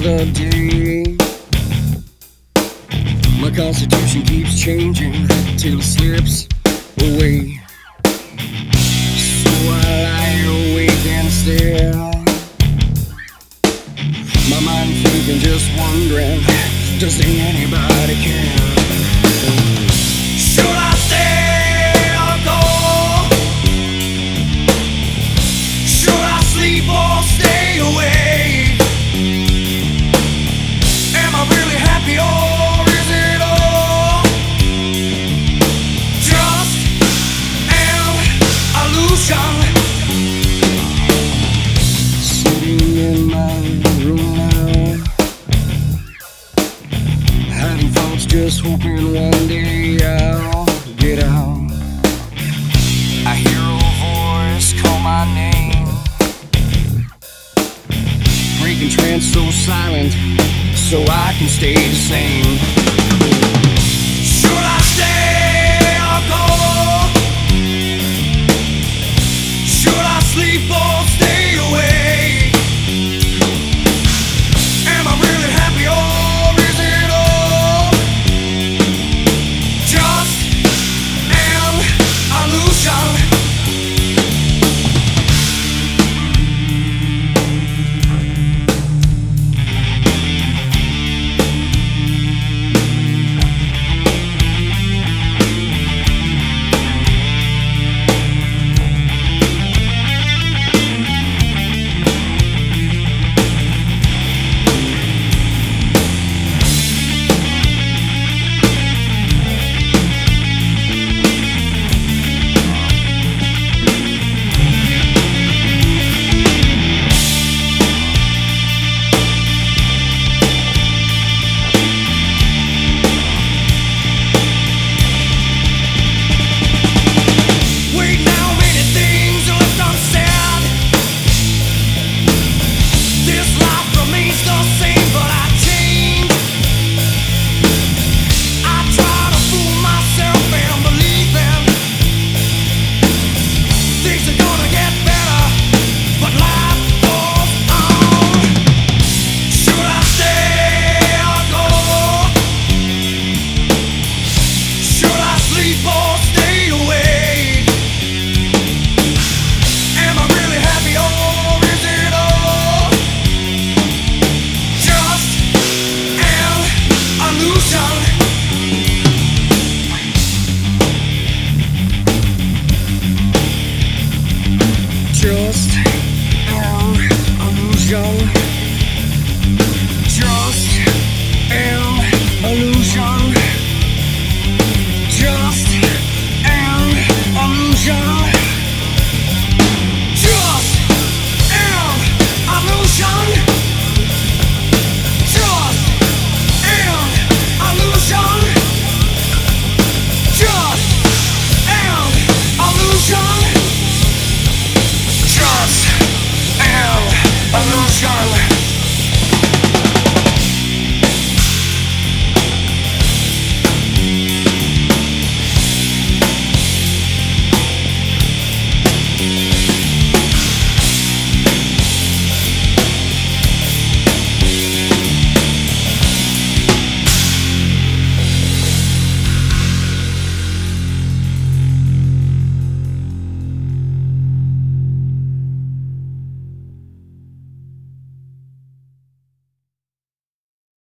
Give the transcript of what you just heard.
the day. My constitution keeps changing till it slips away. So I lie awake and stare, my mind thinking, just wondering, does anybody care? Should I stay or go? Should I sleep or stay awake? Am I really happy or is it all just an illusion? Sitting in my room now, having thoughts, just hoping one day I'll get out. I hear a voice call my name, breaking trance so silent, so I can stay the same. Should I stay or go? Should I sleep or stay awake? Am I really happy or is it all just an illusion? Just